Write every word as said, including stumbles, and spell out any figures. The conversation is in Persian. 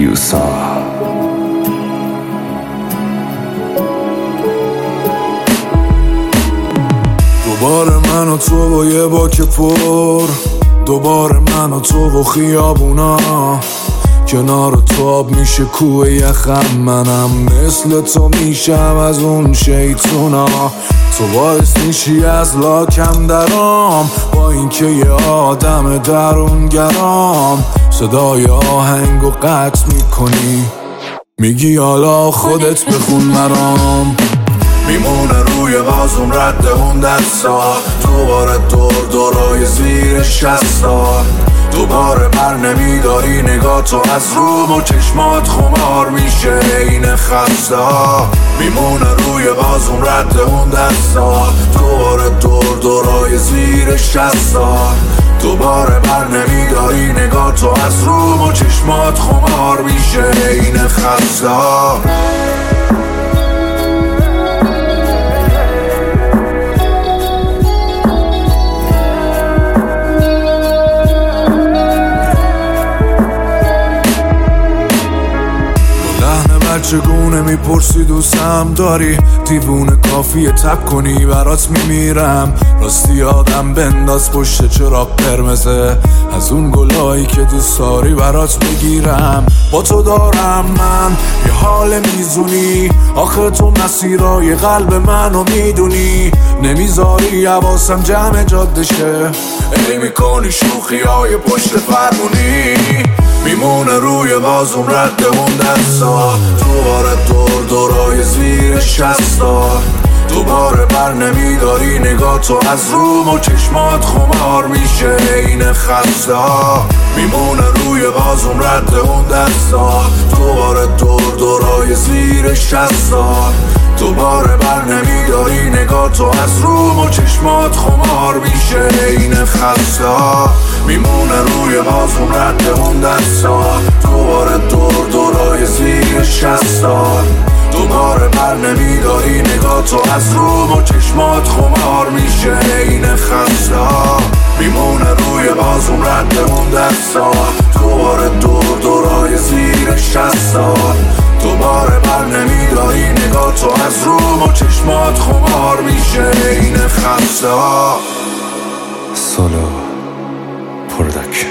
پرودیوسر. دوباره من و تو با یه باک پر، دوباره من و تو و خیابونا، کنار تو آب میشه کوه یخم، منم مثل تو میشم از اون شیطونا. تو باعث میشی از لاکم درام، با اینکه یه آدم درونگرام، صدای آهنگو قطع میکنی، میگی حالا خودت بخون مرام. میمونه روی بازم رد اون دستا، دوباره دور دورای زیر شستا، دوباره بر نمیداری نگاه تو از روم و چشمات خمار میشه این خستا. میمونه روی بازم رد اون دستا، دوباره دور دورای زیر شستا، دوباره بر نمیداری نگاه تو از روم و چشمات خمار میشه این خستا. چگونه میپرسی دوستم داری، دیوونه کافیه تب کنی برات میمیرم، راستی آدم بنداز پشت چراغ قرمزه، از اون گلایی که دوست داری برات بگیرم. با تو دارم من یه حال میزونی، آخه تو مسیرای قلب منو میدونی، نمیذاری حواسم جمع جاده شه، ای میکنی شوخی های پشت فرمونی. میمونه روی بازم رد اون دستا، دوباره دور دورای زیر شستا، دوباره بر نمیداری نگاه تو از روم و چشمات خمار میشه این خستا. میمونه روی بازم رد اون دستا، دوباره دور دورای زیر شستا، دوباره بر نمیداری نگاه تو از روم و چشمات خمار میشه این خستا. میمونه روی بازم رد اون دستا، دوباره دور دورای زیر شستا، دوباره بر نمیداری نگاه تو از روم و چشمات خمار میشه این خستا. میمونه روی بازم رد اون دستا، دوباره دور دورای زیر شستا، دوباره بر نمیداری نگاه تو از روم و چشمات خمار میشه این خستا. سولو پروداکشن.